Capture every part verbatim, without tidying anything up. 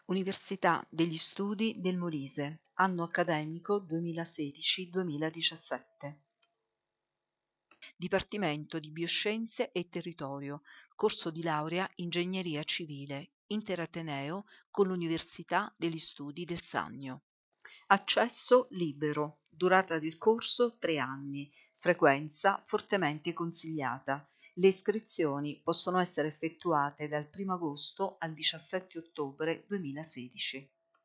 Università degli Studi del Molise, anno accademico duemilasedici duemiladiciassette. Dipartimento di Bioscienze e Territorio, corso di laurea Ingegneria Civile, interateneo con l'Università degli Studi del Sannio. Accesso libero, durata del corso tre anni, frequenza fortemente consigliata. Le iscrizioni possono essere effettuate dal primo agosto al diciassette ottobre duemilasedici.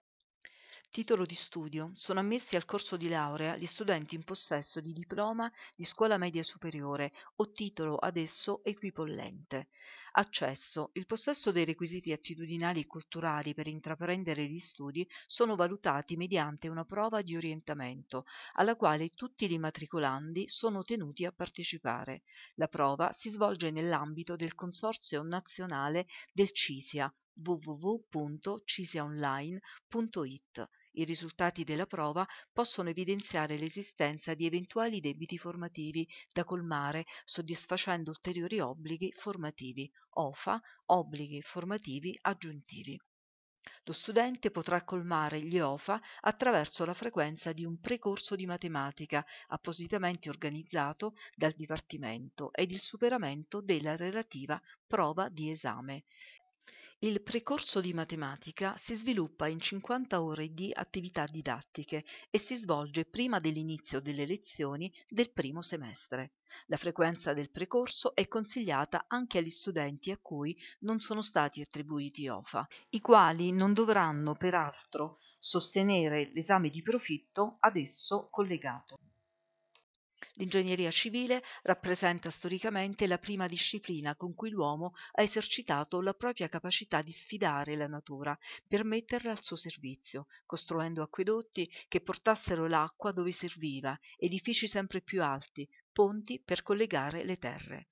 Titolo di studio. Sono ammessi al corso di laurea gli studenti in possesso di diploma di scuola media superiore o titolo ad esso equipollente. Accesso. Il possesso dei requisiti attitudinali e culturali per intraprendere gli studi sono valutati mediante una prova di orientamento, alla quale tutti i matricolandi sono tenuti a partecipare. La prova si svolge nell'ambito del Consorzio Nazionale del CISIA w w w punto cisiaonline punto it. I risultati della prova possono evidenziare l'esistenza di eventuali debiti formativi da colmare, soddisfacendo ulteriori obblighi formativi, O F A, obblighi formativi aggiuntivi. Lo studente potrà colmare gli O F A attraverso la frequenza di un precorso di matematica appositamente organizzato dal Dipartimento ed il superamento della relativa prova di esame. Il precorso di matematica si sviluppa in cinquanta ore di attività didattiche e si svolge prima dell'inizio delle lezioni del primo semestre. La frequenza del precorso è consigliata anche agli studenti a cui non sono stati attribuiti O F A, i quali non dovranno peraltro sostenere l'esame di profitto ad esso collegato. L'ingegneria civile rappresenta storicamente la prima disciplina con cui l'uomo ha esercitato la propria capacità di sfidare la natura per metterla al suo servizio, costruendo acquedotti che portassero l'acqua dove serviva, edifici sempre più alti, ponti per collegare le terre.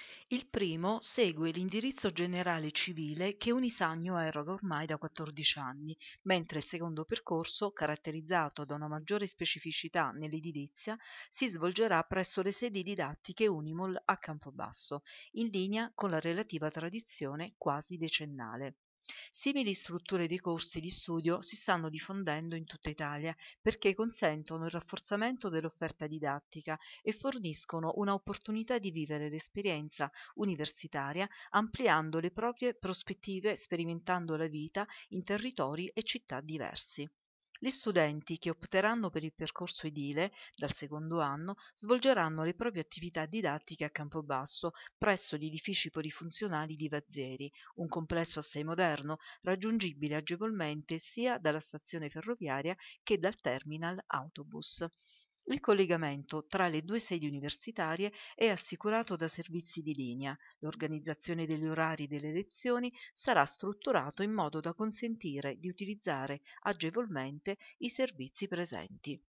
Il primo segue l'indirizzo generale civile che Unisagno eroga ormai da quattordici anni, mentre il secondo percorso, caratterizzato da una maggiore specificità nell'edilizia, si svolgerà presso le sedi didattiche Unimol a Campobasso, in linea con la relativa tradizione quasi decennale. Simili strutture dei corsi di studio si stanno diffondendo in tutta Italia perché consentono il rafforzamento dell'offerta didattica e forniscono un'opportunità di vivere l'esperienza universitaria ampliando le proprie prospettive, sperimentando la vita in territori e città diversi. Gli studenti che opteranno per il percorso edile dal secondo anno svolgeranno le proprie attività didattiche a Campobasso presso gli edifici polifunzionali di Vazzieri, un complesso assai moderno, raggiungibile agevolmente sia dalla stazione ferroviaria che dal terminal autobus. Il collegamento tra le due sedi universitarie è assicurato da servizi di linea. L'organizzazione degli orari delle lezioni sarà strutturato in modo da consentire di utilizzare agevolmente i servizi presenti.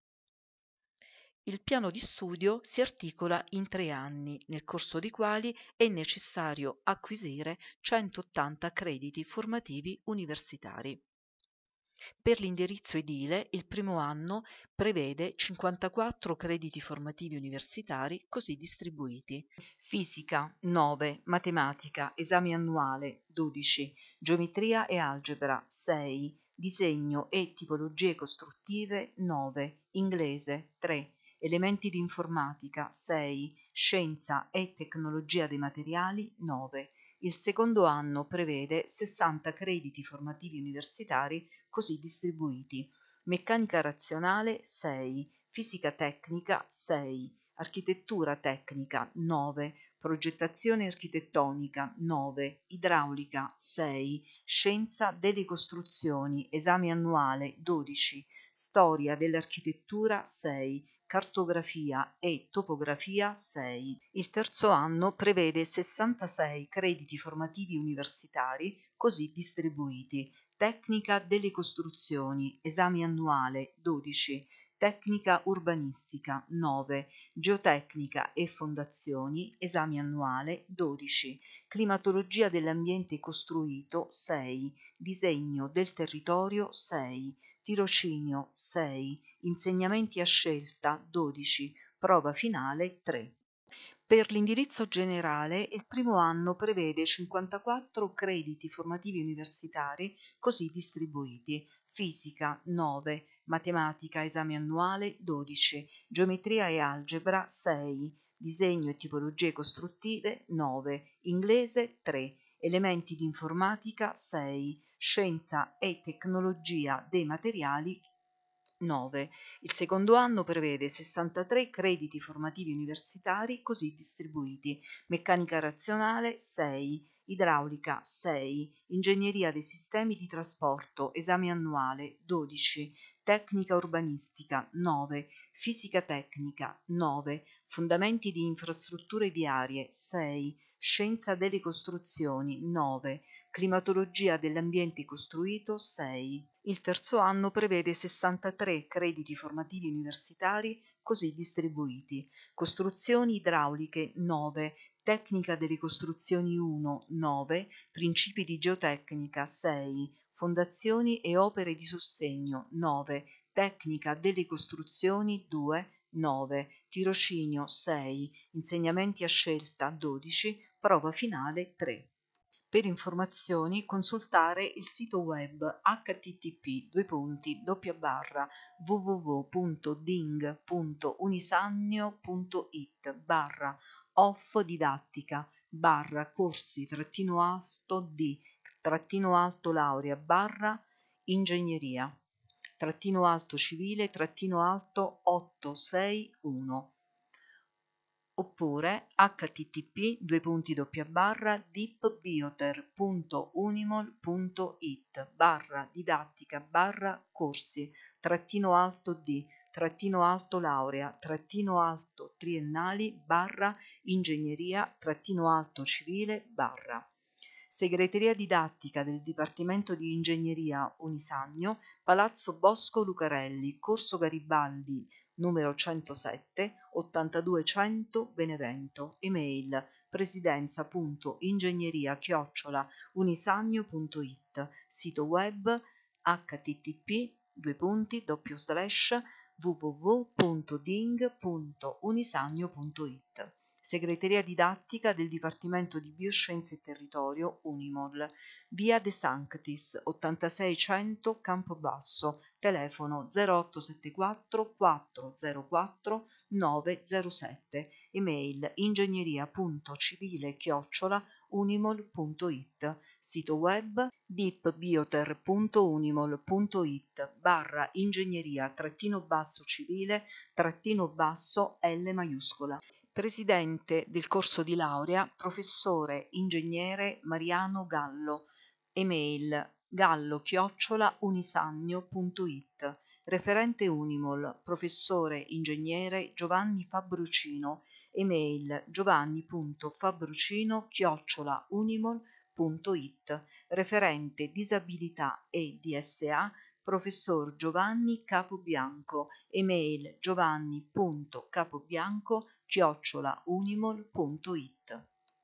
Il piano di studio si articola in tre anni, nel corso dei quali è necessario acquisire centottanta crediti formativi universitari. Per l'indirizzo edile, il primo anno prevede cinquantaquattro crediti formativi universitari così distribuiti: fisica nove, matematica, esame annuale dodici, geometria e algebra sei, disegno e tipologie costruttive nove, inglese tre, elementi di informatica sei, scienza e tecnologia dei materiali nove. Il secondo anno prevede sessanta crediti formativi universitari così distribuiti: meccanica razionale sei, fisica tecnica sei, architettura tecnica nove, progettazione architettonica nove, idraulica sei, scienza delle costruzioni, esame annuale dodici, storia dell'architettura sei, cartografia e topografia sei. Il terzo anno prevede sessantasei crediti formativi universitari così distribuiti: tecnica delle costruzioni, esame annuale dodici, tecnica urbanistica nove, geotecnica e fondazioni, esame annuale dodici, climatologia dell'ambiente costruito sei, disegno del territorio sei, tirocinio sei, insegnamenti a scelta dodici, prova finale tre. Per l'indirizzo generale, il primo anno prevede cinquantaquattro crediti formativi universitari così distribuiti: fisica nove, matematica esame annuale dodici, geometria e algebra sei, disegno e tipologie costruttive nove, inglese tre, elementi di informatica sei, scienza e tecnologia dei materiali nove. Il secondo anno prevede sessantatré crediti formativi universitari così distribuiti: meccanica razionale sei, idraulica sei, ingegneria dei sistemi di trasporto esame annuale dodici, tecnica urbanistica nove, fisica tecnica nove, fondamenti di infrastrutture viarie sei, scienza delle costruzioni nove, climatologia dell'ambiente costruito sei. Il terzo anno prevede sessantatré crediti formativi universitari così distribuiti: costruzioni idrauliche nove, tecnica delle costruzioni uno nove, principi di geotecnica sei, fondazioni e opere di sostegno nove, tecnica delle costruzioni due nove, tirocinio sei, insegnamenti a scelta dodici, prova finale tre. Per informazioni consultare il sito web h t t p due punti doppia barra w w w punto ding punto unisagno punto it barra off didattica barra corsi trattino alto di trattino alto laurea barra ingegneria trattino alto civile trattino alto ottocentosessantuno oppure h t t p due punti doppia barra dipbioter punto unimol punto it barra didattica barra corsi trattino alto di trattino alto laurea trattino alto triennali barra ingegneria trattino alto civile barra segreteria didattica del Dipartimento di Ingegneria Unisagno, Palazzo Bosco Lucarelli, Corso Garibaldi numero centosette, ottantadue cento Benevento, email presidenza.ingegneria chiocciola unisagno punto it, sito web h t t p due punti doppio slash w w w punto ding punto unisagno punto it. Segreteria didattica del Dipartimento di Bioscienze e Territorio Unimol, via De Sanctis ottantasei cento Campobasso, telefono zero otto sette quattro quattro zero quattro nove zero sette, email ingegneria.civile chiocciola unimol punto it, sito web dipbioter punto unimol punto it barra ingegneria trattino basso civile trattino basso L maiuscola. Presidente del corso di laurea, professore ingegnere Mariano Gallo, email gallo chiocciola unisagno punto it, referente Unimol, professore ingegnere Giovanni Fabbrucino, email giovanni.fabbrucino chiocciola unimol punto it, referente disabilità e D S A professor Giovanni Capobianco, email giovanni punto capobianco chiocciola unimol punto it.